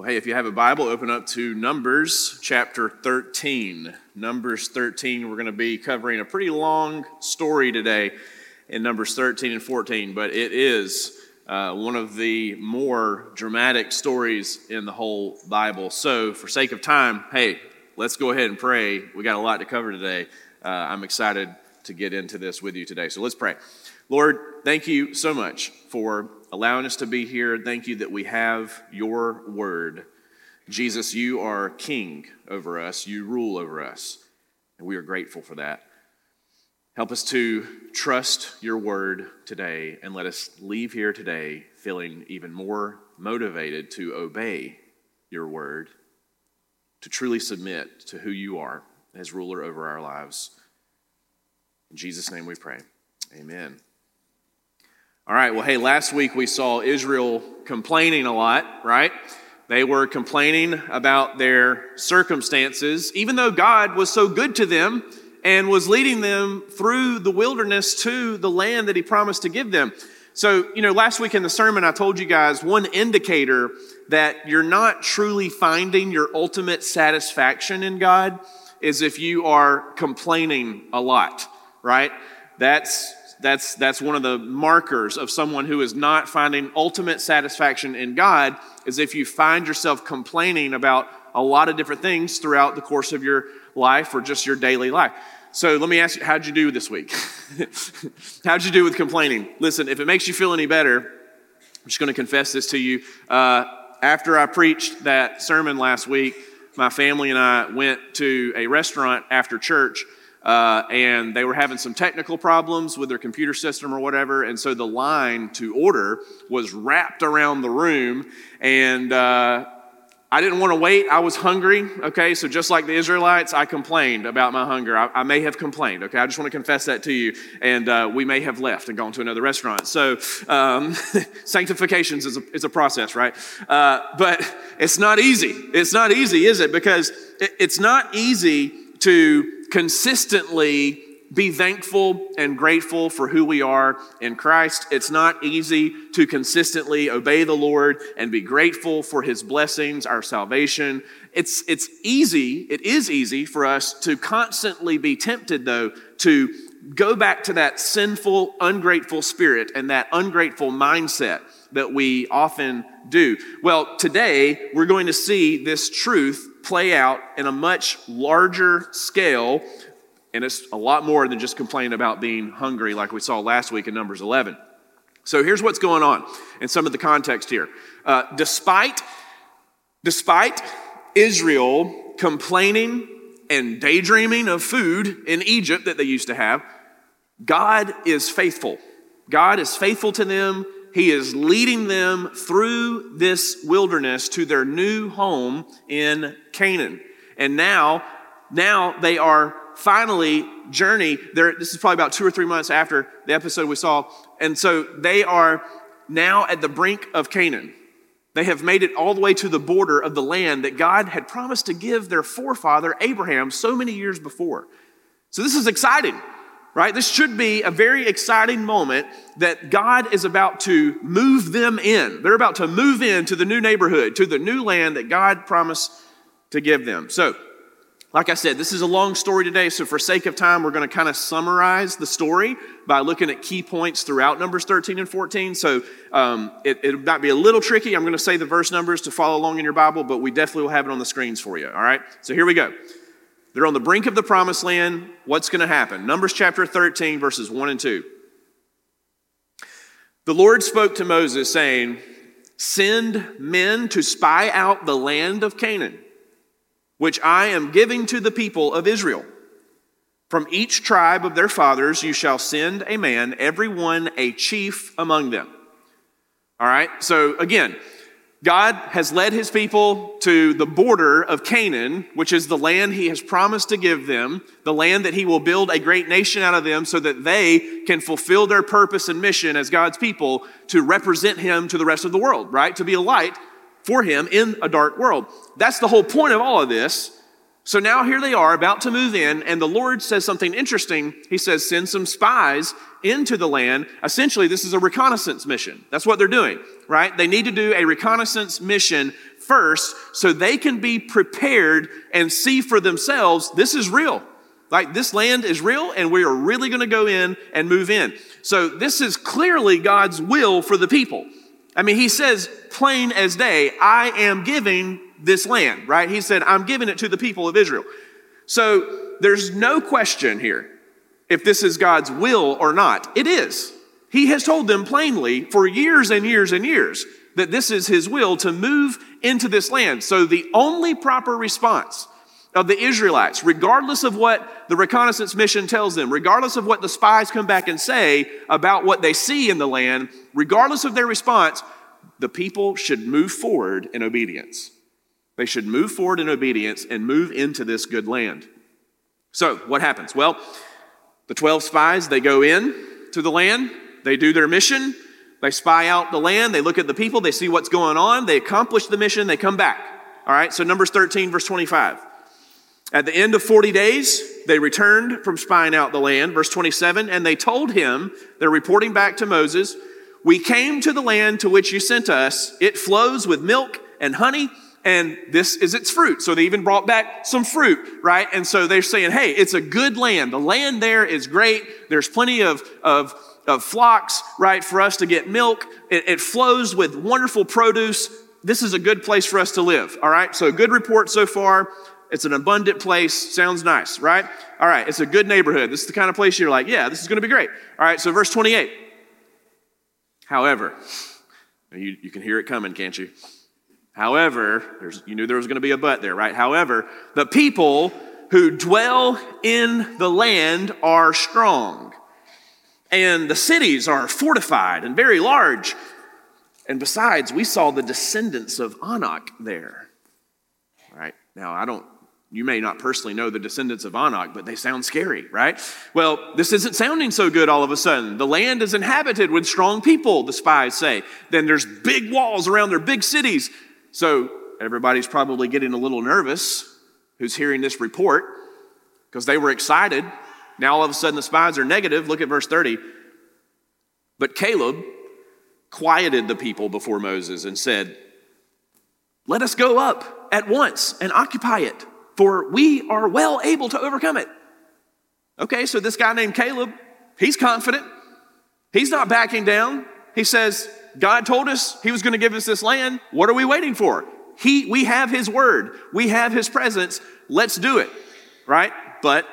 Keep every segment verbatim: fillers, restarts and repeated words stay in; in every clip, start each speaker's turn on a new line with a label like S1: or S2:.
S1: Well, hey, if you have a Bible, open up to Numbers chapter thirteen. Numbers thirteen, we're going to be covering a pretty long story today in Numbers thirteen and fourteen, but it is uh, one of the more dramatic stories in the whole Bible. So, for sake of time, hey, let's go ahead and pray. We got a lot to cover today. Uh, I'm excited to get into this with you today. So let's pray. Lord, thank you so much for allowing us to be here. Thank you that we have your word. Jesus, you are king over us. You rule over us. And we are grateful for that. Help us to trust your word today and let us leave here today feeling even more motivated to obey your word, to truly submit to who you are as ruler over our lives. In Jesus' name we pray. Amen. All right, well, hey, last week we saw Israel complaining a lot, right? They were complaining about their circumstances, even though God was so good to them and was leading them through the wilderness to the land that he promised to give them. So, you know, last week in the sermon, I told you guys one indicator that you're not truly finding your ultimate satisfaction in God is if you are complaining a lot, right? That's That's that's one of the markers of someone who is not finding ultimate satisfaction in God, is if you find yourself complaining about a lot of different things throughout the course of your life or just your daily life. So let me ask you, how'd you do this week? How'd you do with complaining? Listen, if it makes you feel any better, I'm just going to confess this to you. Uh, after I preached that sermon last week, my family and I went to a restaurant after church. Uh, and they were having some technical problems with their computer system or whatever, and so the line to order was wrapped around the room, and uh, I didn't want to wait. I was hungry, okay? So just like the Israelites, I complained about my hunger. I, I may have complained, okay? I just want to confess that to you, and uh, we may have left and gone to another restaurant. So um, sanctification is a, is a process, right? Uh, but it's not easy. It's not easy, is it? Because it, it's not easy to consistently be thankful and grateful for who we are in Christ. It's not easy to consistently obey the Lord and be grateful for his blessings, our salvation. It's, it's easy, it is easy for us to constantly be tempted, though, to go back to that sinful, ungrateful spirit and that ungrateful mindset that we often do. Well, today we're going to see this truth play out in a much larger scale, and it's a lot more than just complaining about being hungry like we saw last week in Numbers eleven. So here's what's going on in some of the context here. Uh, despite, despite Israel complaining and daydreaming of food in Egypt that they used to have, God is faithful. God is faithful to them. He is leading them through this wilderness to their new home in Canaan. And now, now they are finally journey. They're, this is probably about two or three months after the episode we saw. And so they are now at the brink of Canaan. They have made it all the way to the border of the land that God had promised to give their forefather Abraham so many years before. So this is exciting. Right? This should be a very exciting moment that God is about to move them in. They're about to move into the new neighborhood, to the new land that God promised to give them. So, like I said, this is a long story today, so for sake of time, we're going to kind of summarize the story by looking at key points throughout Numbers thirteen and fourteen. So um, it, it might be a little tricky. I'm going to say the verse numbers to follow along in your Bible, but we definitely will have it on the screens for you. All right? So here we go. They're on the brink of the promised land. What's going to happen? Numbers chapter thirteen, verses one and two. The Lord spoke to Moses, saying, "Send men to spy out the land of Canaan, which I am giving to the people of Israel. From each tribe of their fathers you shall send a man, every one a chief among them." All right, so again, God has led his people to the border of Canaan, which is the land he has promised to give them, the land that he will build a great nation out of them so that they can fulfill their purpose and mission as God's people to represent him to the rest of the world, right? To be a light for him in a dark world. That's the whole point of all of this. So now here they are about to move in, and the Lord says something interesting. He says, send some spies into the land. Essentially, this is a reconnaissance mission. That's what they're doing, right? They need to do a reconnaissance mission first so they can be prepared and see for themselves, this is real. Like, this land is real, and we are really going to go in and move in. So this is clearly God's will for the people. I mean, he says, plain as day, I am giving this land, right? He said, I'm giving it to the people of Israel. So there's no question here if this is God's will or not. It is. He has told them plainly for years and years and years that this is his will to move into this land. So the only proper response of the Israelites, regardless of what the reconnaissance mission tells them, regardless of what the spies come back and say about what they see in the land, regardless of their response, the people should move forward in obedience. They should move forward in obedience and move into this good land. So what happens? Well, the twelve spies, they go in to the land, they do their mission, they spy out the land, they look at the people, they see what's going on, they accomplish the mission, they come back. All right, so Numbers thirteen, verse twenty-five. At the end of forty days, they returned from spying out the land, verse twenty-seven, and they told him, they're reporting back to Moses, we came to the land to which you sent us. It flows with milk and honey, and this is its fruit. So they even brought back some fruit, right? And so they're saying, hey, it's a good land. The land there is great. There's plenty of, of, of flocks, right, for us to get milk. It, it flows with wonderful produce. This is a good place for us to live, all right? So good report so far. It's an abundant place. Sounds nice, right? All right, it's a good neighborhood. This is the kind of place you're like, yeah, this is going to be great. All right, so verse twenty-eight. However, you, you can hear it coming, can't you? However, there's, you knew there was going to be a but there, right? However, the people who dwell in the land are strong, and the cities are fortified and very large. And besides, we saw the descendants of Anak there. All right, now I don't, you may not personally know the descendants of Anak, but they sound scary, right? Well, this isn't sounding so good all of a sudden. The land is inhabited with strong people, the spies say. Then there's big walls around their big cities. So everybody's probably getting a little nervous who's hearing this report because they were excited. Now all of a sudden the spies are negative. Look at verse thirty. But Caleb quieted the people before Moses and said, let us go up at once and occupy it, for we are well able to overcome it. Okay, so this guy named Caleb, he's confident. He's not backing down. He says, God told us he was going to give us this land. What are we waiting for? He, we have his word. We have his presence. Let's do it, right? But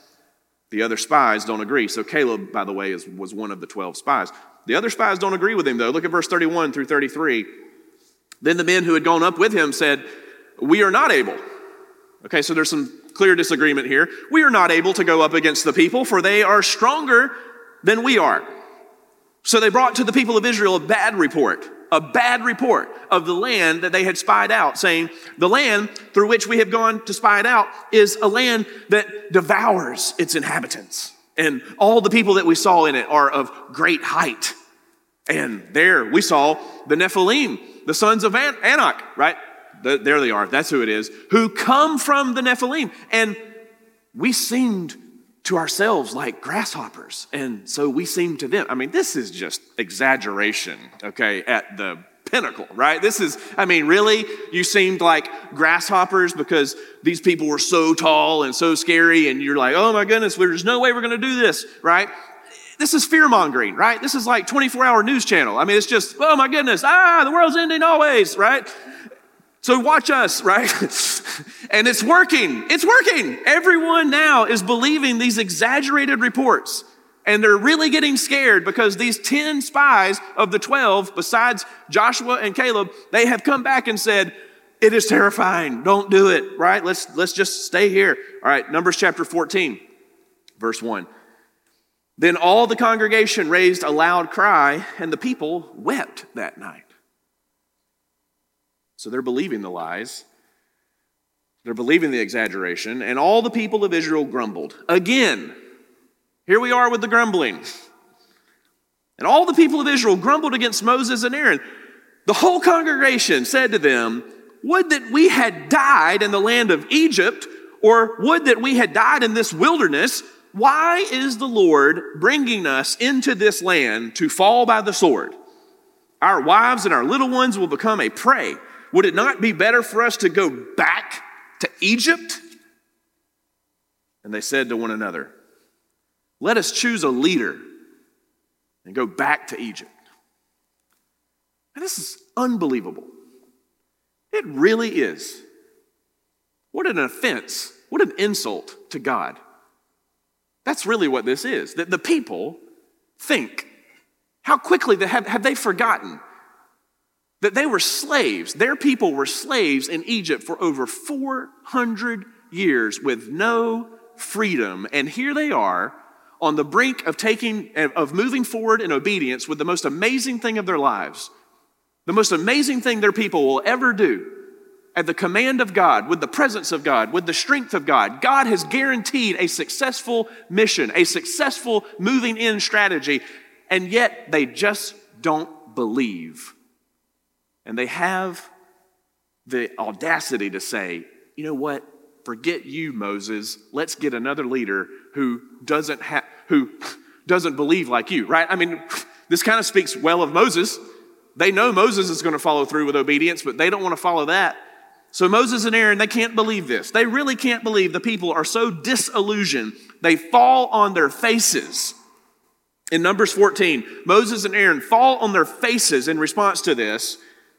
S1: the other spies don't agree. So Caleb, by the way, is, was one of the twelve spies. The other spies don't agree with him, though. Look at verse thirty-one through thirty-three. Then the men who had gone up with him said, we are not able. Okay, so there's some clear disagreement here. We are not able to go up against the people, for they are stronger than we are. So they brought to the people of Israel a bad report, a bad report of the land that they had spied out, saying, the land through which we have gone to spy it out is a land that devours its inhabitants. And all the people that we saw in it are of great height. And there we saw the Nephilim, the sons of An- Anak, right? The, there they are. That's who it is. Who come from the Nephilim. And we seemed to ourselves like grasshoppers. And so we seemed to them. I mean, this is just exaggeration, okay, at the pinnacle, right? This is, I mean, really? You seemed like grasshoppers because these people were so tall and so scary. And you're like, oh my goodness, there's no way we're going to do this, right? This is fear-mongering, right? This is like twenty-four hour news channel. I mean, it's just, oh my goodness, ah, the world's ending always, right? So watch us, right? And it's working. It's working. Everyone now is believing these exaggerated reports. And they're really getting scared because these ten spies of the twelve, besides Joshua and Caleb, they have come back and said, it is terrifying. Don't do it, right? Let's, let's just stay here. All right, Numbers chapter fourteen, verse one. Then all the congregation raised a loud cry, and the people wept that night. So they're believing the lies. They're believing the exaggeration. And all the people of Israel grumbled. Again, here we are with the grumbling. And all the people of Israel grumbled against Moses and Aaron. The whole congregation said to them, would that we had died in the land of Egypt Or would that we had died in this wilderness. Why is the Lord bringing us into this land to fall by the sword? Our wives and our little ones will become a prey. Would it not be better for us to go back to Egypt?" And they said to one another, "Let us choose a leader and go back to Egypt." And this is unbelievable. It really is. What an offense. What an insult to God. That's really what this is. That the people think, how quickly they have, have they forgotten that they were slaves. Their people were slaves in Egypt for over four hundred years with no freedom. And here they are on the brink of taking, of moving forward in obedience with the most amazing thing of their lives. The most amazing thing their people will ever do. At the command of God, with the presence of God, with the strength of God, God has guaranteed a successful mission, a successful moving in strategy, and yet they just don't believe. And they have the audacity to say, "You know what? Forget you, Moses. Let's get another leader who doesn't have, who doesn't believe like you," right? I mean, this kind of speaks well of Moses. They know Moses is going to follow through with obedience, but they don't want to follow that. So Moses and Aaron, they can't believe this. They really can't believe the people are so disillusioned. They fall on their faces. In Numbers fourteen, Moses and Aaron fall on their faces in response to this.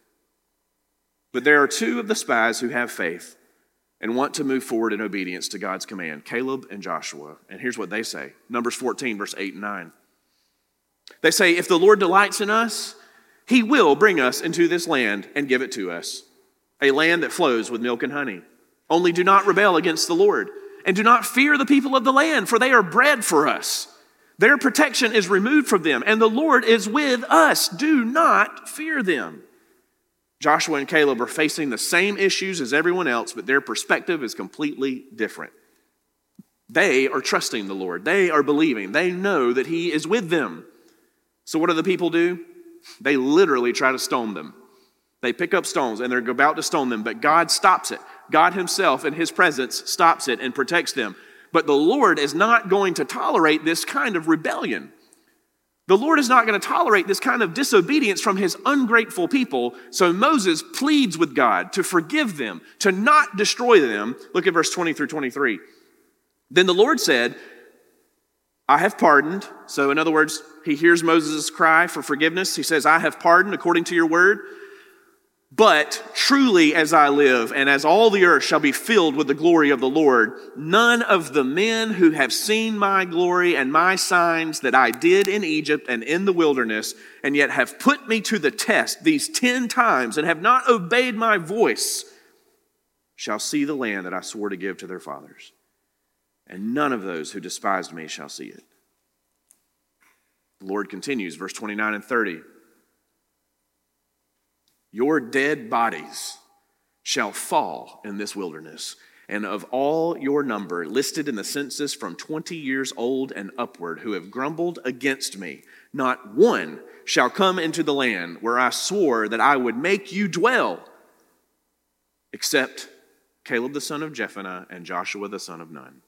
S1: But there are two of the spies who have faith and want to move forward in obedience to God's command, Caleb and Joshua. And here's what they say. Numbers fourteen, verse eight and nine. They say, "If the Lord delights in us, he will bring us into this land and give it to us, a land that flows with milk and honey. Only do not rebel against the Lord, and do not fear the people of the land, for they are bread for us. Their protection is removed from them, and the Lord is with us. Do not fear them." Joshua and Caleb are facing the same issues as everyone else, but their perspective is completely different. They are trusting the Lord. They are believing. They know that he is with them. So what do the people do? They literally try to stone them. They pick up stones and they're about to stone them, but God stops it. God himself in his presence stops it and protects them. But the Lord is not going to tolerate this kind of rebellion. The Lord is not going to tolerate this kind of disobedience from his ungrateful people. So Moses pleads with God to forgive them, to not destroy them. Look at verse twenty through twenty-three. Then the Lord said, "I have pardoned." So in other words, he hears Moses' cry for forgiveness. He says, "I have pardoned according to your word. But truly as I live, and as all the earth shall be filled with the glory of the Lord, none of the men who have seen my glory and my signs that I did in Egypt and in the wilderness, and yet have put me to the test these ten times and have not obeyed my voice, shall see the land that I swore to give to their fathers. And none of those who despised me shall see it." The Lord continues, verse twenty-nine and thirty. "Your dead bodies shall fall in this wilderness, and of all your number listed in the census from twenty years old and upward who have grumbled against me, not one shall come into the land where I swore that I would make you dwell, except Caleb the son of Jephunneh and Joshua the son of Nun."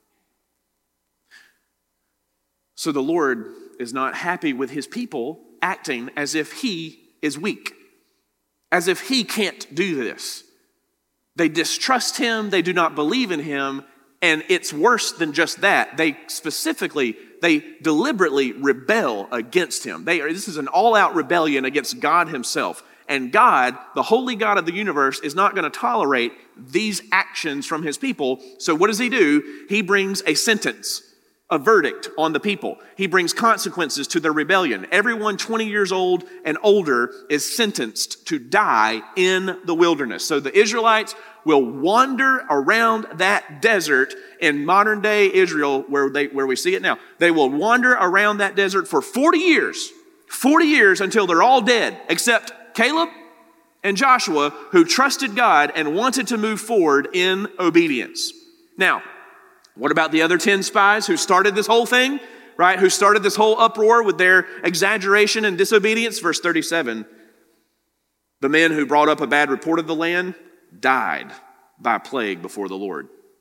S1: So the Lord is not happy with his people acting as if he is weak, as if he can't do this. They distrust him, they do not believe in him, and it's worse than just that. They specifically, they deliberately rebel against him. They are, this is an all-out rebellion against God himself. And God, the holy God of the universe, is not going to tolerate these actions from his people. So what does he do? He brings a sentence, a verdict on the people. He brings consequences to their rebellion. Everyone twenty years old and older is sentenced to die in the wilderness. So the Israelites will wander around that desert in modern day Israel, where they where we see it now. They will wander around that desert for forty years. forty years until they're all dead, except Caleb and Joshua, who trusted God and wanted to move forward in obedience. Now, what about the other ten spies who started this whole thing, right? Who started this whole uproar with their exaggeration and disobedience? Verse thirty-seven, "The men who brought up a bad report of the land died by plague before the Lord."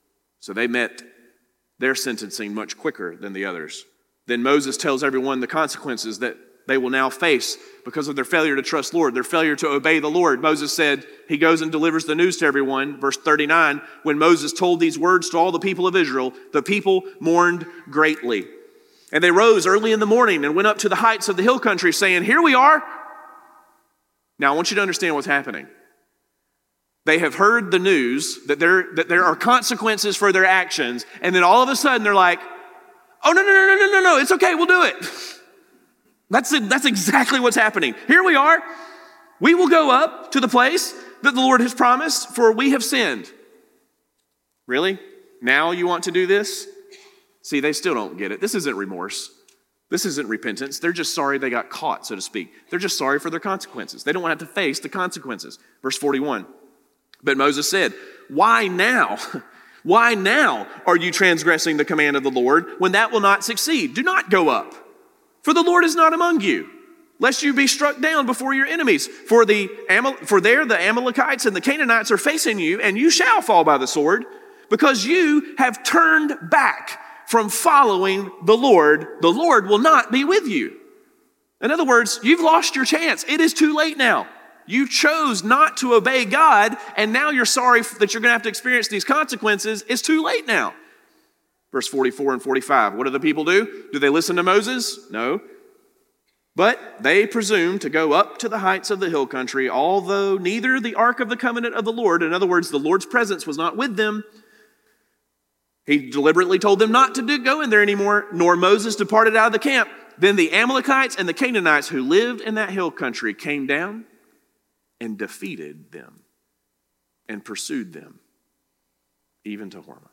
S1: So they met their sentencing much quicker than the others. Then Moses tells everyone the consequences that they will now face because of their failure to trust Lord, their failure to obey the Lord. Moses said, he goes and delivers the news to everyone. Verse thirty-nine, when Moses told these words to all the people of Israel, the people mourned greatly. And they rose early in the morning and went up to the heights of the hill country, saying, here we are. Now I want you to understand what's happening. They have heard the news that there, that there are consequences for their actions, and then all of a sudden they're like, oh, no, no, no, no, no, no, no, it's okay, we'll do it. That's, it, that's exactly what's happening. Here we are. We will go up to the place that the Lord has promised, for we have sinned. Really? Now you want to do this? See, they still don't get it. This isn't remorse. This isn't repentance. They're just sorry they got caught, so to speak. They're just sorry for their consequences. They don't want to have to face the consequences. Verse forty-one. But Moses said, why now? Why now are you transgressing the command of the Lord when that will not succeed? Do not go up, for the Lord is not among you, lest you be struck down before your enemies. For the for there the Amalekites and the Canaanites are facing you, and you shall fall by the sword, because you have turned back from following the Lord. The Lord will not be with you. In other words, you've lost your chance. It is too late now. You chose not to obey God, and now you're sorry that you're going to have to experience these consequences. It's too late now. Verse forty-four and forty-five, what do the people do? Do they listen to Moses? No. But they presume to go up to the heights of the hill country, although neither the ark of the covenant of the Lord, in other words, the Lord's presence was not with them. He deliberately told them not to do, go in there anymore, nor Moses departed out of the camp. Then the Amalekites and the Canaanites who lived in that hill country came down and defeated them and pursued them, even to Hormah.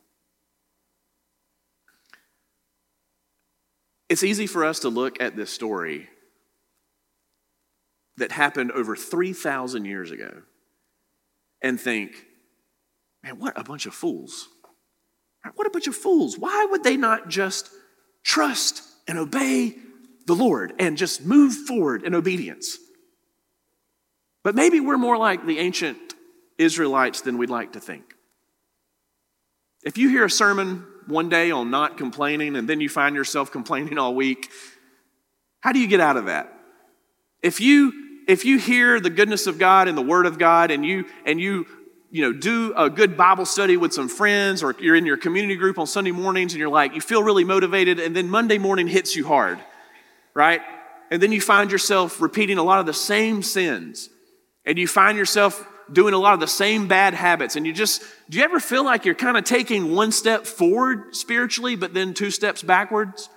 S1: It's easy for us to look at this story that happened over three thousand years ago and think, man, what a bunch of fools. What a bunch of fools. Why would they not just trust and obey the Lord and just move forward in obedience? But maybe we're more like the ancient Israelites than we'd like to think. If you hear a sermon one day on not complaining and then you find yourself complaining all week, how do you get out of that? If you if you hear the goodness of God and the Word of God and you and you you know do a good Bible study with some friends, or you're in your community group on Sunday mornings and you're like, you feel really motivated, and then Monday morning hits you hard, right? And then you find yourself repeating a lot of the same sins. And you find yourself doing a lot of the same bad habits. And you just, do you ever feel like you're kind of taking one step forward spiritually, but then two steps backwards?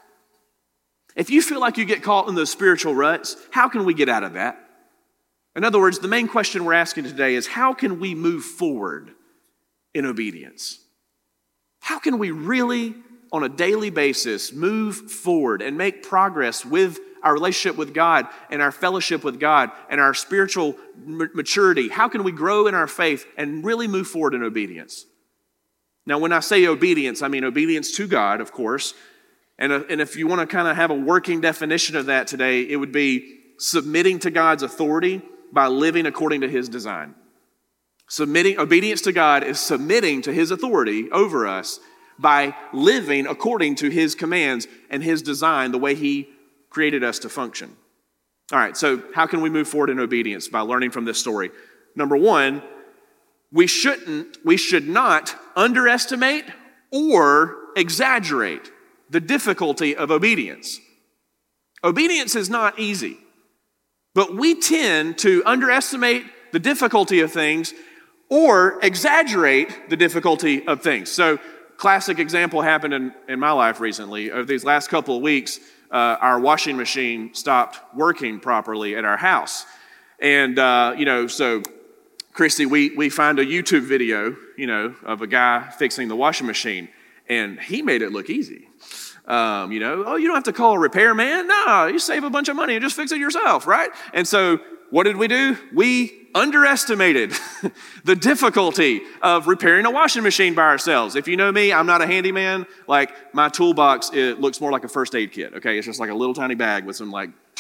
S1: If you feel like you get caught in those spiritual ruts, how can we get out of that? In other words, the main question we're asking today is, how can we move forward in obedience? How can we really, on a daily basis, move forward and make progress with our relationship with God and our fellowship with God and our spiritual maturity? How can we grow in our faith and really move forward in obedience? Now, when I say obedience, I mean obedience to God, of course. And, uh, and if you want to kind of have a working definition of that today, it would be submitting to God's authority by living according to His design. Submitting, obedience to God is submitting to His authority over us by living according to His commands and His design, the way He created us to function. All right, so how can we move forward in obedience? By learning from this story. Number one, we shouldn't, we should not underestimate or exaggerate the difficulty of obedience. Obedience is not easy, but we tend to underestimate the difficulty of things or exaggerate the difficulty of things. So, classic example happened in, in my life recently. Over these last couple of weeks, uh, our washing machine stopped working properly at our house. And, uh, you know, so, Christy, we, we find a YouTube video, you know, of a guy fixing the washing machine, and he made it look easy. Um, you know, oh, you don't have to call a repairman. No, you save a bunch of money and just fix it yourself, right? And so what did we do? We underestimated the difficulty of repairing a washing machine by ourselves. If you know me, I'm not a handyman. Like, my toolbox, it looks more like a first aid kit, okay? It's just like a little tiny bag with some like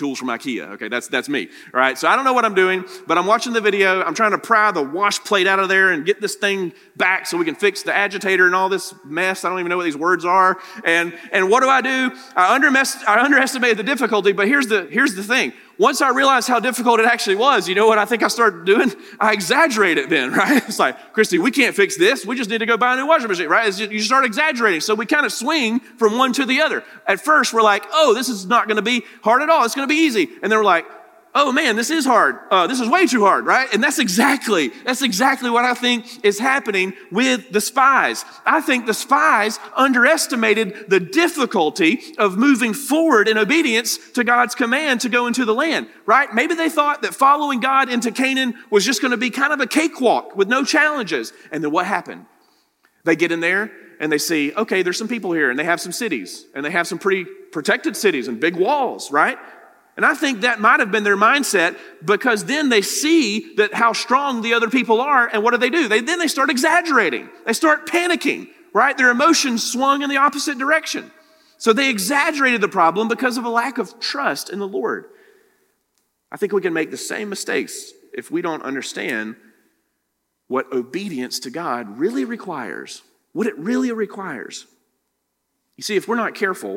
S1: tools from IKEA. Okay, that's that's me. All right, so I don't know what I'm doing, but I'm watching the video. I'm trying to pry the wash plate out of there and get this thing back so we can fix the agitator and all this mess. I don't even know what these words are. And and what do I do? I, underest- I underestimated the difficulty, but here's the here's the thing. Once I realized how difficult it actually was, you know what I think I started doing? I exaggerate it then, right? It's like, Christy, we can't fix this. We just need to go buy a new washing machine, right? It's just, you start exaggerating. So we kind of swing from one to the other. At first, we're like, oh, this is not going to be hard at all. It's going to be easy. And then we're like, oh man, this is hard. Uh, this is way too hard, right? And that's exactly, that's exactly what I think is happening with the spies. I think the spies underestimated the difficulty of moving forward in obedience to God's command to go into the land, right? Maybe they thought that following God into Canaan was just going to be kind of a cakewalk with no challenges. And then what happened? They get in there and they see, okay, there's some people here and they have some cities and they have some pretty protected cities and big walls, right? And I think that might have been their mindset, because then they see that how strong the other people are, and what do they do? They then they start exaggerating. They start panicking, right? Their emotions swung in the opposite direction. So they exaggerated the problem because of a lack of trust in the Lord. I think we can make the same mistakes if we don't understand what obedience to God really requires, what it really requires. You see, if we're not careful,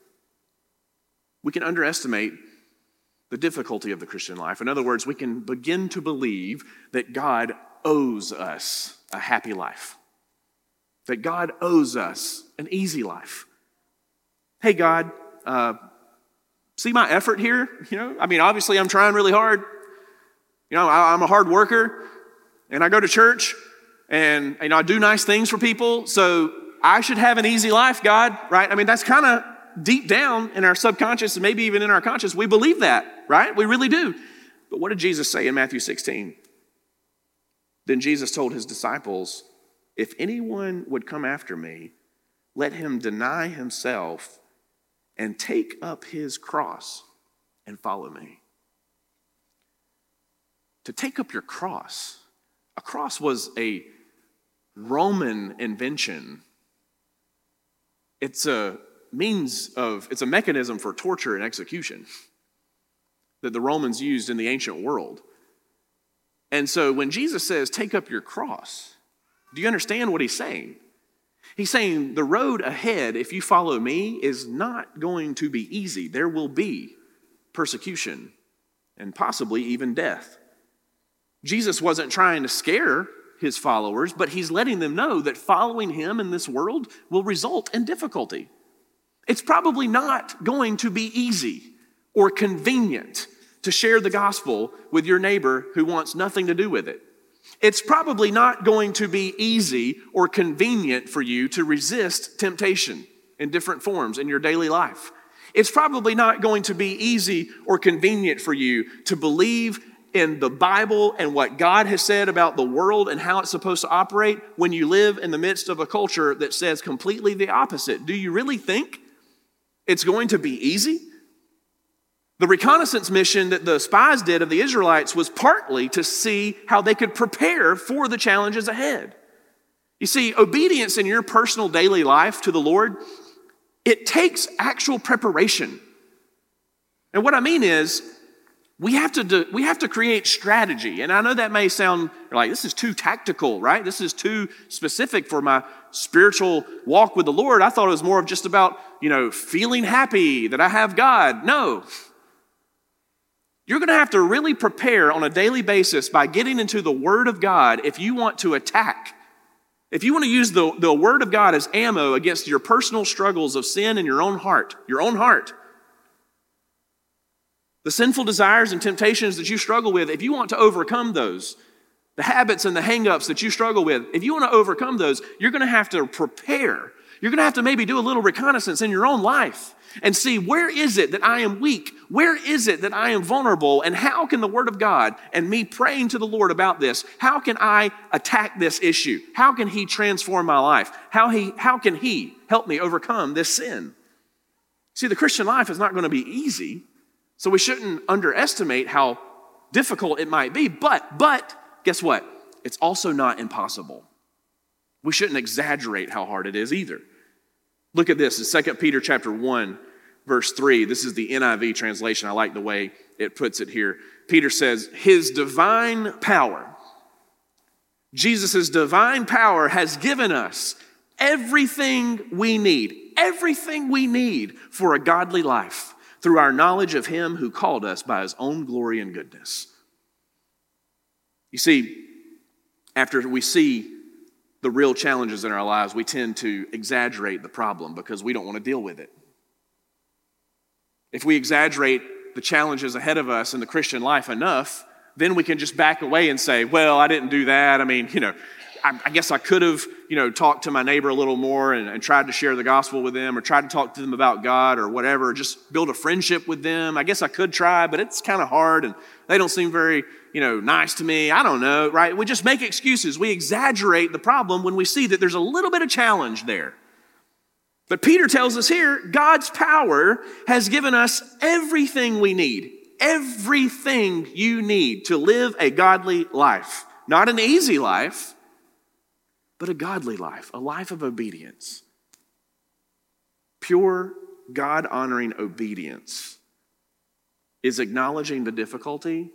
S1: we can underestimate the difficulty of the Christian life. In other words, we can begin to believe that God owes us a happy life, that God owes us an easy life. Hey, God, uh, see my effort here? You know, I mean, obviously I'm trying really hard. You know, I, I'm a hard worker, and I go to church, and you know, I do nice things for people, so I should have an easy life, God, right? I mean, that's kind of deep down in our subconscious and maybe even in our conscious, we believe that, right? We really do. But what did Jesus say in Matthew sixteen? Then Jesus told his disciples, if anyone would come after me, let him deny himself and take up his cross and follow me. To take up your cross. A cross was a Roman invention. It's a means of, it's a mechanism for torture and execution that the Romans used in the ancient world. And so when Jesus says, take up your cross, do you understand what he's saying? He's saying the road ahead, if you follow me, is not going to be easy. There will be persecution and possibly even death. Jesus wasn't trying to scare his followers, but he's letting them know that following him in this world will result in difficulty. It's probably not going to be easy or convenient to share the gospel with your neighbor who wants nothing to do with it. It's probably not going to be easy or convenient for you to resist temptation in different forms in your daily life. It's probably not going to be easy or convenient for you to believe in the Bible and what God has said about the world and how it's supposed to operate when you live in the midst of a culture that says completely the opposite. Do you really think it's going to be easy? The reconnaissance mission that the spies did of the Israelites was partly to see how they could prepare for the challenges ahead. You see, obedience in your personal daily life to the Lord, it takes actual preparation. And what I mean is, we have to do, we have to create strategy. And I know that may sound like this is too tactical, right? This is too specific for my spiritual walk with the Lord. I thought it was more of just about, you know, feeling happy that I have God. No. You're going to have to really prepare on a daily basis by getting into the Word of God if you want to attack. If you want to use the, the Word of God as ammo against your personal struggles of sin in your own heart, your own heart. The sinful desires and temptations that you struggle with, if you want to overcome those, the habits and the hang-ups that you struggle with, if you want to overcome those, you're going to have to prepare. You're going to have to maybe do a little reconnaissance in your own life and see, where is it that I am weak? Where is it that I am vulnerable? And how can the Word of God and me praying to the Lord about this, how can I attack this issue? How can He transform my life? How, he, how can He help me overcome this sin? See, the Christian life is not going to be easy, so we shouldn't underestimate how difficult it might be. But, but, guess what? It's also not impossible. We shouldn't exaggerate how hard it is either. Look at this in Second Peter chapter one, verse three. This is the N I V translation. I like the way it puts it here. Peter says, his divine power, Jesus' divine power has given us everything we need, everything we need for a godly life through our knowledge of him who called us by his own glory and goodness. You see, after we see the real challenges in our lives, we tend to exaggerate the problem because we don't want to deal with it. If we exaggerate the challenges ahead of us in the Christian life enough, then we can just back away and say, well, I didn't do that. I mean, you know, I, I guess I could have, you know, talked to my neighbor a little more and, and tried to share the gospel with them or tried to talk to them about God or whatever, or just build a friendship with them. I guess I could try, but it's kind of hard and they don't seem very, you know, nice to me. I don't know, right? We just make excuses. We exaggerate the problem when we see that there's a little bit of challenge there. But Peter tells us here, God's power has given us everything we need. Everything you need to live a godly life. Not an easy life, but a godly life, a life of obedience. Pure, God-honoring obedience is acknowledging the difficulty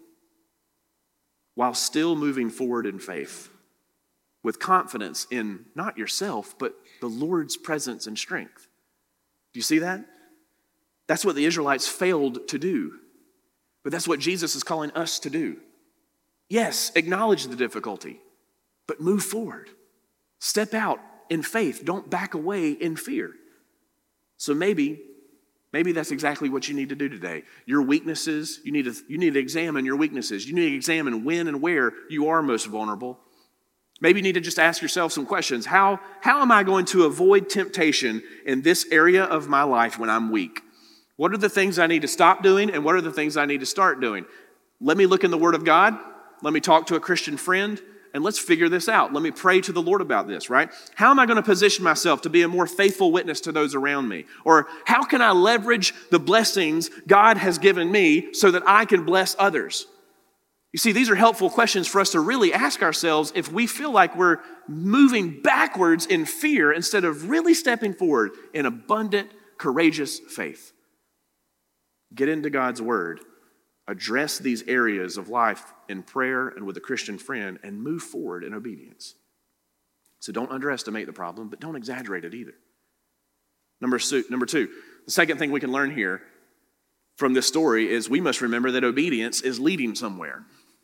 S1: while still moving forward in faith with confidence in not yourself, but the Lord's presence and strength. Do you see that? That's what the Israelites failed to do. But that's what Jesus is calling us to do. Yes, acknowledge the difficulty, but move forward. Step out in faith. Don't back away in fear. So maybe, maybe that's exactly what you need to do today. Your weaknesses, you need to, you need to examine your weaknesses. You need to examine when and where you are most vulnerable. Maybe you need to just ask yourself some questions. How, how am I going to avoid temptation in this area of my life when I'm weak? What are the things I need to stop doing and what are the things I need to start doing? Let me look in the Word of God. Let me talk to a Christian friend and let's figure this out. Let me pray to the Lord about this, right? How am I going to position myself to be a more faithful witness to those around me? Or how can I leverage the blessings God has given me so that I can bless others? You see, these are helpful questions for us to really ask ourselves if we feel like we're moving backwards in fear instead of really stepping forward in abundant, courageous faith. Get into God's Word, address these areas of life in prayer and with a Christian friend, and move forward in obedience. So don't underestimate the problem, but don't exaggerate it either. Number two, number two, the second thing we can learn here from this story is we must remember that obedience is leading somewhere.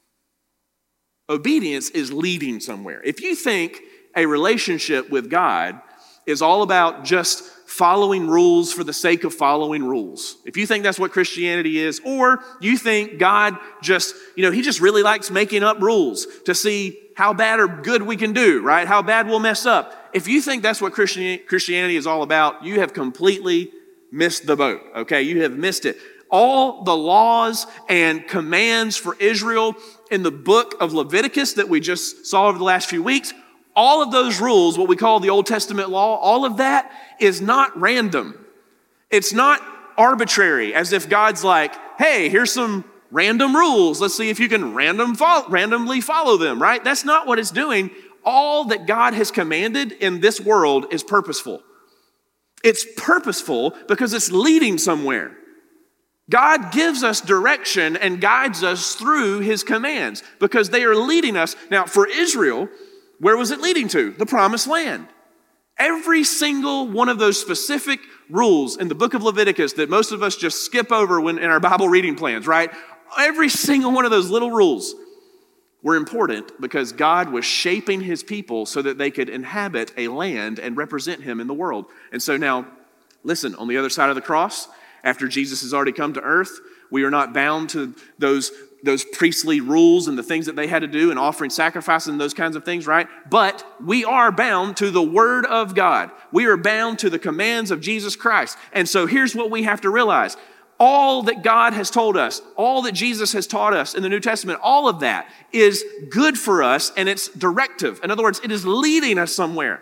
S1: Obedience is leading somewhere. If you think a relationship with God is all about just following rules for the sake of following rules, if you think that's what Christianity is, or you think God just, you know, he just really likes making up rules to see how bad or good we can do, right? How bad we'll mess up. If you think that's what Christianity is all about, you have completely missed the boat, okay? You have missed it. All the laws and commands for Israel in the book of Leviticus that we just saw over the last few weeks, all of those rules, what we call the Old Testament law, all of that is not random. It's not arbitrary, as if God's like, hey, here's some random rules. Let's see if you can random follow, randomly follow them, right? That's not what it's doing. All that God has commanded in this world is purposeful. It's purposeful because it's leading somewhere. God gives us direction and guides us through his commands because they are leading us. Now, for Israel, where was it leading to? The promised land. Every single one of those specific rules in the book of Leviticus that most of us just skip over when in our Bible reading plans, right? Every single one of those little rules were important because God was shaping his people so that they could inhabit a land and represent him in the world. And so now, listen, on the other side of the cross, after Jesus has already come to earth, we are not bound to those, those priestly rules and the things that they had to do and offering sacrifices and those kinds of things, right? But we are bound to the Word of God. We are bound to the commands of Jesus Christ. And so here's what we have to realize. All that God has told us, all that Jesus has taught us in the New Testament, all of that is good for us and it's directive. In other words, it is leading us somewhere.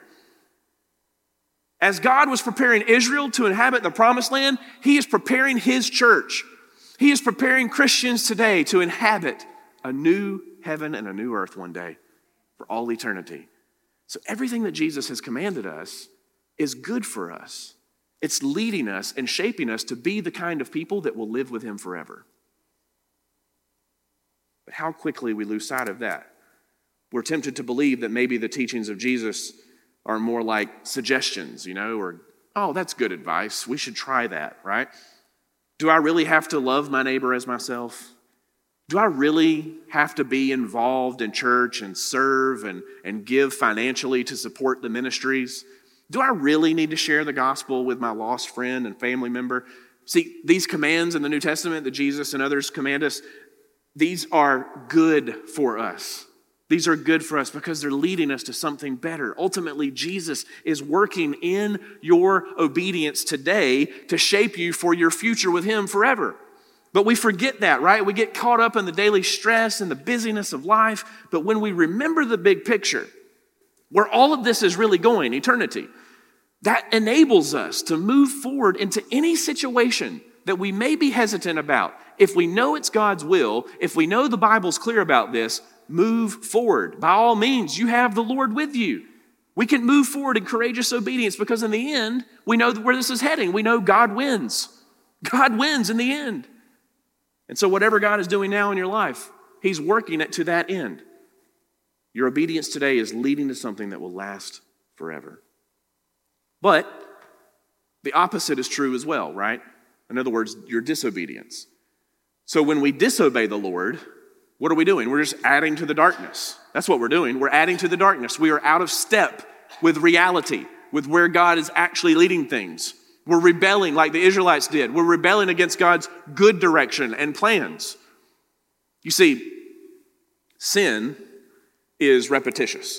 S1: As God was preparing Israel to inhabit the promised land, he is preparing his church. He is preparing Christians today to inhabit a new heaven and a new earth one day for all eternity. So everything that Jesus has commanded us is good for us. It's leading us and shaping us to be the kind of people that will live with him forever. But how quickly we lose sight of that. We're tempted to believe that maybe the teachings of Jesus are more like suggestions, you know, or, oh, that's good advice. We should try that, right? Do I really have to love my neighbor as myself? Do I really have to be involved in church and serve and, and give financially to support the ministries? Do I really need to share the gospel with my lost friend and family member? See, these commands in the New Testament that Jesus and others command us, these are good for us. These are good for us because they're leading us to something better. Ultimately, Jesus is working in your obedience today to shape you for your future with him forever. But we forget that, right? We get caught up in the daily stress and the busyness of life. But when we remember the big picture, where all of this is really going, eternity, that enables us to move forward into any situation that we may be hesitant about. If we know it's God's will, if we know the Bible's clear about this, move forward. By all means, you have the Lord with you. We can move forward in courageous obedience because in the end, we know where this is heading. We know God wins. God wins in the end. And so whatever God is doing now in your life, he's working it to that end. Your obedience today is leading to something that will last forever. But the opposite is true as well, right? In other words, your disobedience. So when we disobey the Lord, what are we doing? We're just adding to the darkness. That's what we're doing. We're adding to the darkness. We are out of step with reality, with where God is actually leading things. We're rebelling like the Israelites did. We're rebelling against God's good direction and plans. You see, sin is repetitious,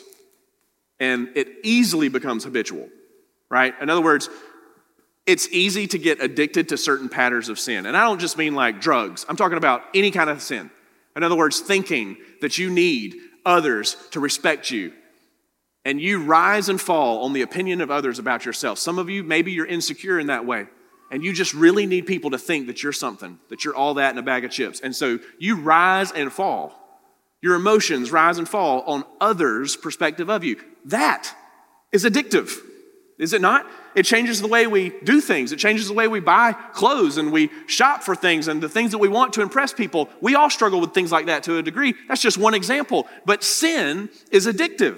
S1: and it easily becomes habitual, right? In other words, it's easy to get addicted to certain patterns of sin. And I don't just mean like drugs. I'm talking about any kind of sin. In other words, thinking that you need others to respect you. And you rise and fall on the opinion of others about yourself. Some of you, maybe you're insecure in that way. And you just really need people to think that you're something, that you're all that in a bag of chips. And so you rise and fall. Your emotions rise and fall on others' perspective of you. That is addictive, is it not? It changes the way we do things. It changes the way we buy clothes and we shop for things and the things that we want to impress people. We all struggle with things like that to a degree. That's just one example. But sin is addictive.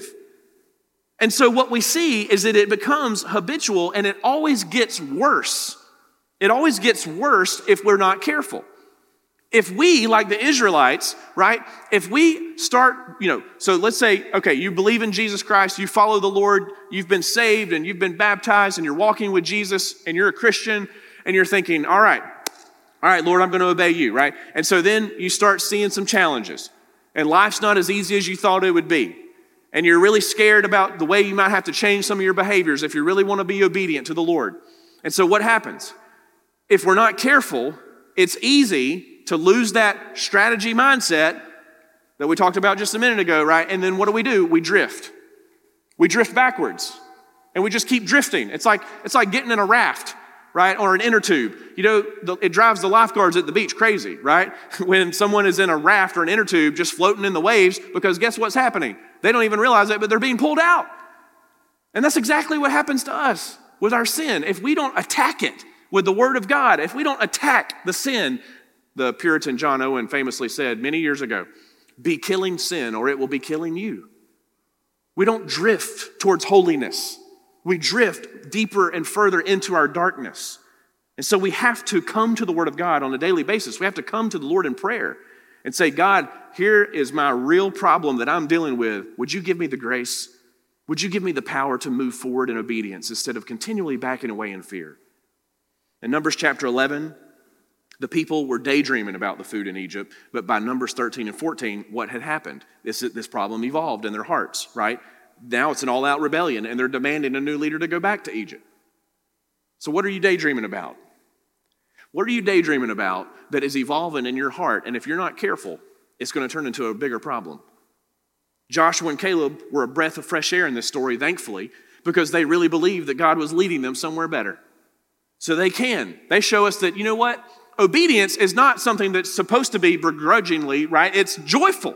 S1: And so what we see is that it becomes habitual and it always gets worse. It always gets worse if we're not careful. If we, like the Israelites, right, if we start, you know, so let's say, okay, you believe in Jesus Christ, you follow the Lord, you've been saved and you've been baptized and you're walking with Jesus and you're a Christian and you're thinking, all right, all right, Lord, I'm going to obey you, right? And so then you start seeing some challenges and life's not as easy as you thought it would be. And you're really scared about the way you might have to change some of your behaviors if you really want to be obedient to the Lord. And so what happens? If we're not careful, it's easy to lose that strategy mindset that we talked about just a minute ago, right? And then what do we do? We drift. We drift backwards. And we just keep drifting. It's like it's like getting in a raft, right? Or an inner tube. You know, the, it drives the lifeguards at the beach crazy, right? When someone is in a raft or an inner tube just floating in the waves, because guess what's happening? They don't even realize it, but they're being pulled out. And that's exactly what happens to us with our sin. If we don't attack it with the Word of God, if we don't attack the sin, the Puritan John Owen famously said many years ago, be killing sin or it will be killing you. We don't drift towards holiness. We drift deeper and further into our darkness. And so we have to come to the Word of God on a daily basis. We have to come to the Lord in prayer and say, God, here is my real problem that I'm dealing with. Would you give me the grace? Would you give me the power to move forward in obedience instead of continually backing away in fear? In Numbers chapter eleven, the people were daydreaming about the food in Egypt, but by Numbers thirteen and fourteen, what had happened? This, this problem evolved in their hearts, right? Now it's an all-out rebellion, and they're demanding a new leader to go back to Egypt. So what are you daydreaming about? What are you daydreaming about that is evolving in your heart? And if you're not careful, it's going to turn into a bigger problem. Joshua and Caleb were a breath of fresh air in this story, thankfully, because they really believed that God was leading them somewhere better. So they can. They show us that, you know what? Obedience is not something that's supposed to be begrudgingly, right? It's joyful.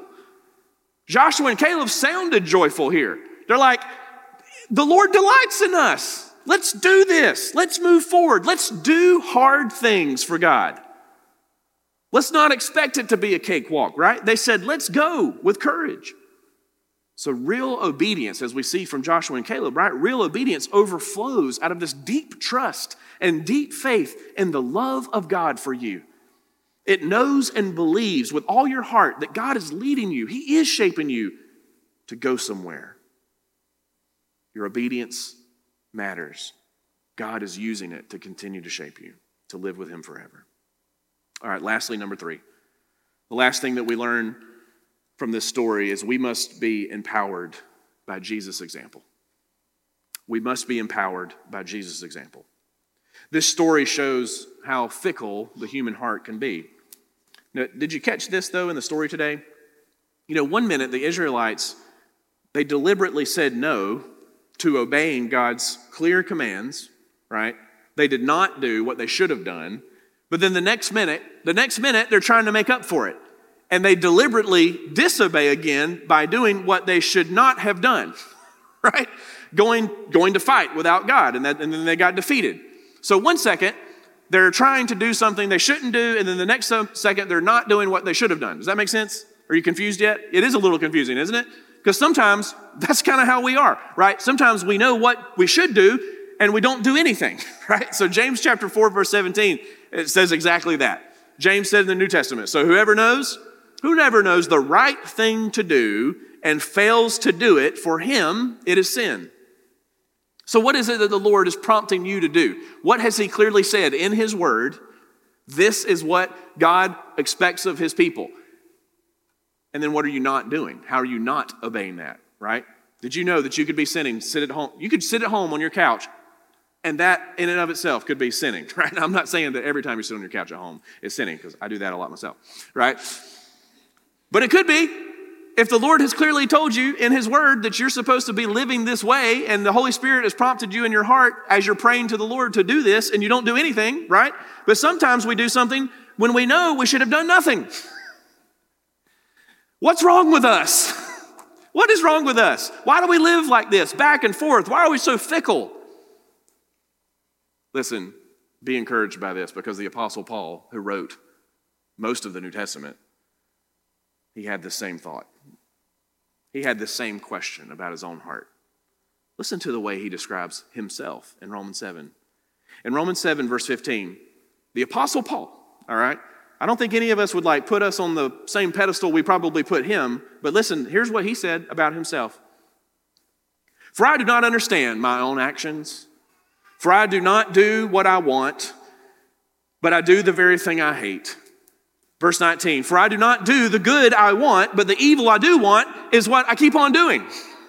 S1: Joshua and Caleb sounded joyful here. They're like, the Lord delights in us. Let's do this. Let's move forward. Let's do hard things for God. Let's not expect it to be a cakewalk, right? They said, let's go with courage. So real obedience, as we see from Joshua and Caleb, right? Real obedience overflows out of this deep trust and deep faith in the love of God for you. It knows and believes with all your heart that God is leading you. He is shaping you to go somewhere. Your obedience matters. God is using it to continue to shape you, to live with him forever. All right, lastly, number three. The last thing that we learn from this story is we must be empowered by Jesus' example. We must be empowered by Jesus' example. This story shows how fickle the human heart can be. Now, did you catch this, though, in the story today? You know, one minute the Israelites, they deliberately said no to obeying God's clear commands, right? They did not do what they should have done. But then the next minute, the next minute, they're trying to make up for it. And they deliberately disobey again by doing what they should not have done, right? Going, going to fight without God, and, that, and then they got defeated. So one second, they're trying to do something they shouldn't do, and then the next second, they're not doing what they should have done. Does that make sense? Are you confused yet? It is a little confusing, isn't it? Because sometimes that's kind of how we are, right? Sometimes we know what we should do, and we don't do anything, right? So James chapter four, verse seventeen, it says exactly that. James said in the New Testament, so whoever knows, whoever knows the right thing to do and fails to do it, for him it is sin. So what is it that the Lord is prompting you to do? What has he clearly said in his word? This is what God expects of his people. And then what are you not doing? How are you not obeying that, right? Did you know that you could be sinning, sit at home? You could sit at home on your couch, and that in and of itself could be sinning, right? I'm not saying that every time you sit on your couch at home is sinning, because I do that a lot myself, right? But it could be. If the Lord has clearly told you in his word that you're supposed to be living this way, and the Holy Spirit has prompted you in your heart as you're praying to the Lord to do this, and you don't do anything, right? But sometimes we do something when we know we should have done nothing. What's wrong with us? What is wrong with us? Why do we live like this, back and forth? Why are we so fickle? Listen, be encouraged by this, because the Apostle Paul, who wrote most of the New Testament, he had the same thought. He had the same question about his own heart. Listen to the way he describes himself in Romans seven. In Romans seven, verse fifteen, the Apostle Paul, all right? I don't think any of us would like put us on the same pedestal we probably put him, but listen, here's what he said about himself. For I do not understand my own actions, for I do not do what I want, but I do the very thing I hate. Verse nineteen, for I do not do the good I want, but the evil I do want is what I keep on doing.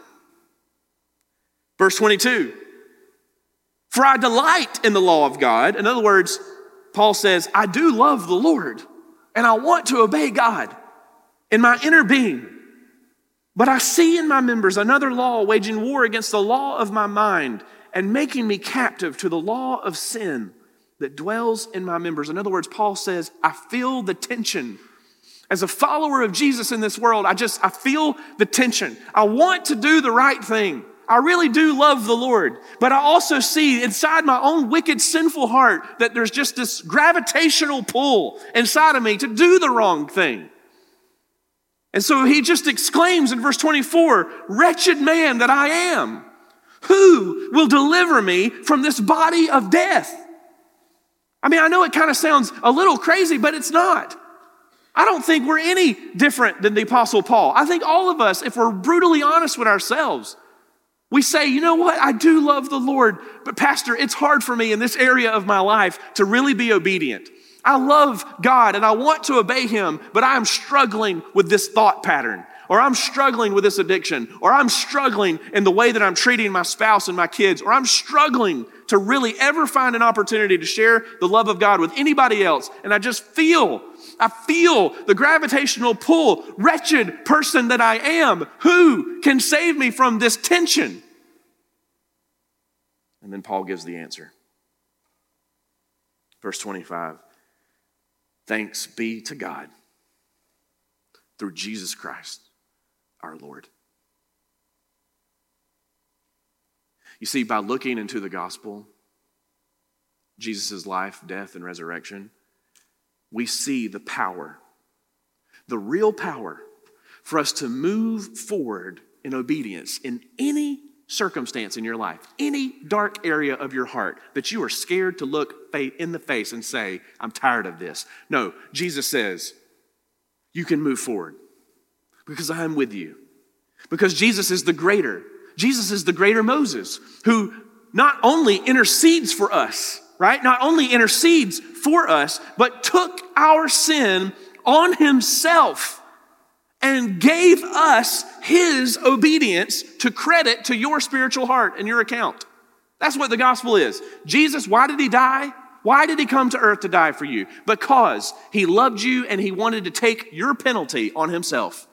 S1: Verse twenty-two, for I delight in the law of God. In other words, Paul says, I do love the Lord, and I want to obey God in my inner being. But I see in my members another law waging war against the law of my mind and making me captive to the law of sin that dwells in my members. In other words, Paul says, I feel the tension. As a follower of Jesus in this world, I just, I feel the tension. I want to do the right thing. I really do love the Lord, but I also see inside my own wicked, sinful heart that there's just this gravitational pull inside of me to do the wrong thing. And so he just exclaims in verse twenty-four, wretched man that I am, who will deliver me from this body of death? I mean, I know it kind of sounds a little crazy, but it's not. I don't think we're any different than the Apostle Paul. I think all of us, if we're brutally honest with ourselves, we say, you know what, I do love the Lord, but Pastor, it's hard for me in this area of my life to really be obedient. I love God and I want to obey him, but I'm struggling with this thought pattern, or I'm struggling with this addiction, or I'm struggling in the way that I'm treating my spouse and my kids, or I'm struggling to really ever find an opportunity to share the love of God with anybody else. And I just feel, I feel the gravitational pull. Wretched person that I am, who can save me from this tension? And then Paul gives the answer. Verse twenty-five, thanks be to God through Jesus Christ, our Lord. You see, by looking into the gospel, Jesus' life, death, and resurrection, we see the power, the real power for us to move forward in obedience in any circumstance in your life, any dark area of your heart that you are scared to look in the face and say, I'm tired of this. No, Jesus says, you can move forward because I am with you. Because Jesus is the greater. Jesus is the greater Moses who not only intercedes for us, right? Not only intercedes for us, but took our sin on himself and gave us his obedience to credit to your spiritual heart and your account. That's what the gospel is. Jesus, why did he die? Why did he come to earth to die for you? Because he loved you and he wanted to take your penalty on himself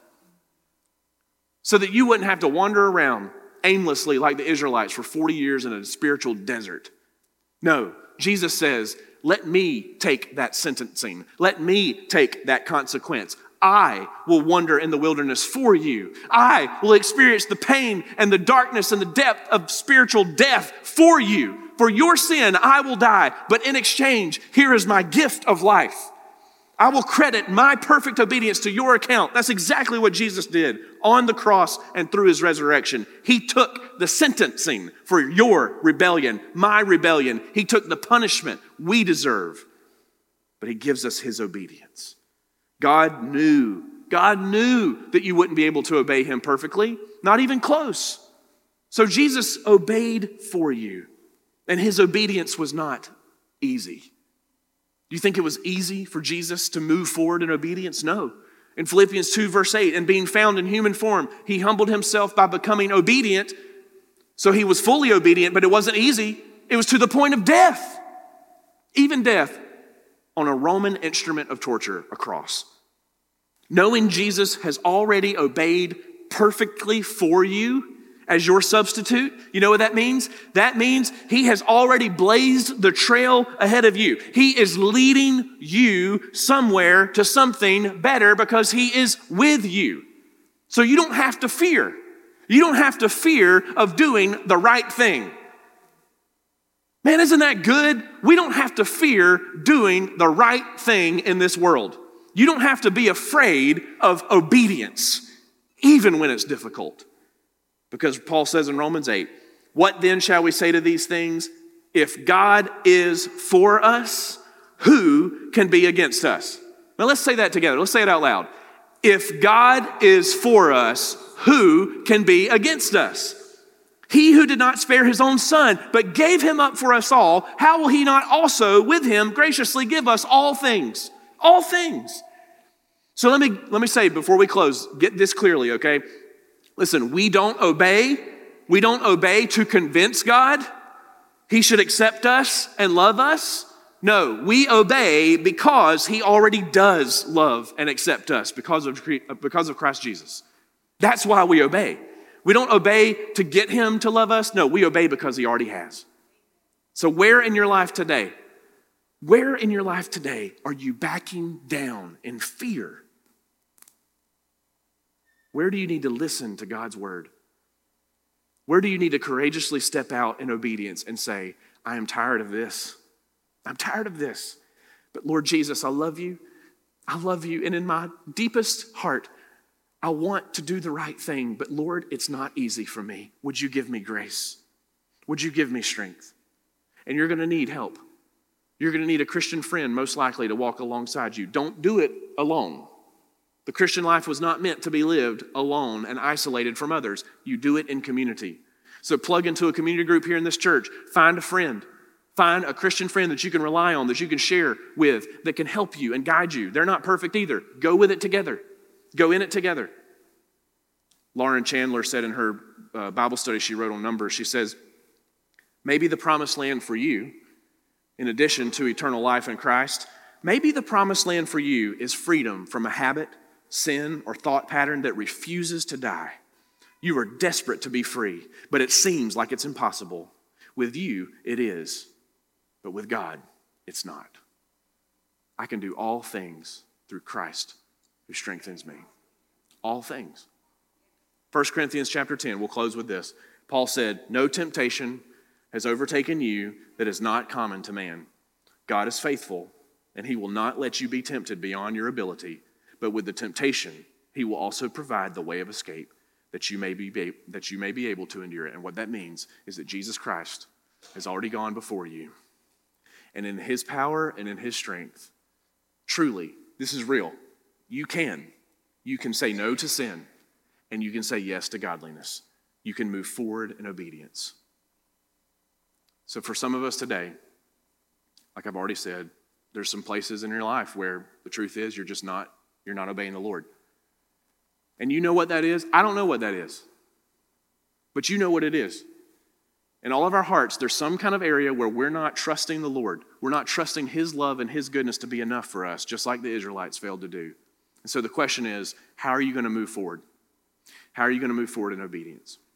S1: so that you wouldn't have to wander around aimlessly like the Israelites for forty years in a spiritual desert. No, Jesus says, let me take that sentencing. Let me take that consequence. I will wander in the wilderness for you. I will experience the pain and the darkness and the depth of spiritual death for you. For your sin, I will die. But in exchange, here is my gift of life. I will credit my perfect obedience to your account. That's exactly what Jesus did on the cross and through his resurrection. He took the sentencing for your rebellion, my rebellion. He took the punishment we deserve. But he gives us his obedience. God knew, God knew that you wouldn't be able to obey him perfectly, not even close. So Jesus obeyed for you, and his obedience was not easy. Do you think it was easy for Jesus to move forward in obedience? No. In Philippians two, verse eight, and being found in human form, he humbled himself by becoming obedient. So he was fully obedient, but it wasn't easy. It was to the point of death, even death on a Roman instrument of torture, a cross. Knowing Jesus has already obeyed perfectly for you as your substitute, you know what that means? That means he has already blazed the trail ahead of you. He is leading you somewhere to something better because he is with you. So you don't have to fear. You don't have to fear of doing the right thing. Man, isn't that good? We don't have to fear doing the right thing in this world. You don't have to be afraid of obedience, even when it's difficult. Because Paul says in Romans eight, what then shall we say to these things? If God is for us, who can be against us? Now let's say that together. Let's say it out loud. If God is for us, who can be against us? He who did not spare his own son, but gave him up for us all, how will he not also with him graciously give us all things? All things. So let me, let me say before we close, get this clearly, okay? Listen, we don't obey. We don't obey to convince God he should accept us and love us. No, we obey because he already does love and accept us because of, because of Christ Jesus. That's why we obey. We don't obey to get him to love us. No, we obey because he already has. So where in your life today, where in your life today are you backing down in fear? Where do you need to listen to God's word? Where do you need to courageously step out in obedience and say, I am tired of this. I'm tired of this. But Lord Jesus, I love you. I love you. And in my deepest heart, I want to do the right thing, but Lord, it's not easy for me. Would you give me grace? Would you give me strength? And you're going to need help. You're going to need a Christian friend, most likely, to walk alongside you. Don't do it alone. The Christian life was not meant to be lived alone and isolated from others. You do it in community. So plug into a community group here in this church. Find a friend. Find a Christian friend that you can rely on, that you can share with, that can help you and guide you. They're not perfect either. Go with it together. Go in it together. Lauren Chandler said in her uh, Bible study she wrote on Numbers, she says, maybe the promised land for you, in addition to eternal life in Christ, maybe the promised land for you is freedom from a habit, sin, or thought pattern that refuses to die. You are desperate to be free, but it seems like it's impossible. With you, it is, but with God, it's not. I can do all things through Christ who strengthens me. All things. First Corinthians chapter ten, we'll close with this. Paul said, "No temptation has overtaken you that is not common to man. God is faithful, and he will not let you be tempted beyond your ability, but with the temptation, he will also provide the way of escape that you may be, that you may be able to endure it." And what that means is that Jesus Christ has already gone before you. And in his power and in his strength, truly, this is real. You can. You can say no to sin, and you can say yes to godliness. You can move forward in obedience. So for some of us today, like I've already said, there's some places in your life where the truth is you're just not, you're not obeying the Lord. And you know what that is? I don't know what that is. But you know what it is. In all of our hearts, there's some kind of area where we're not trusting the Lord. We're not trusting his love and his goodness to be enough for us, just like the Israelites failed to do. And so the question is, how are you going to move forward? How are you going to move forward in obedience?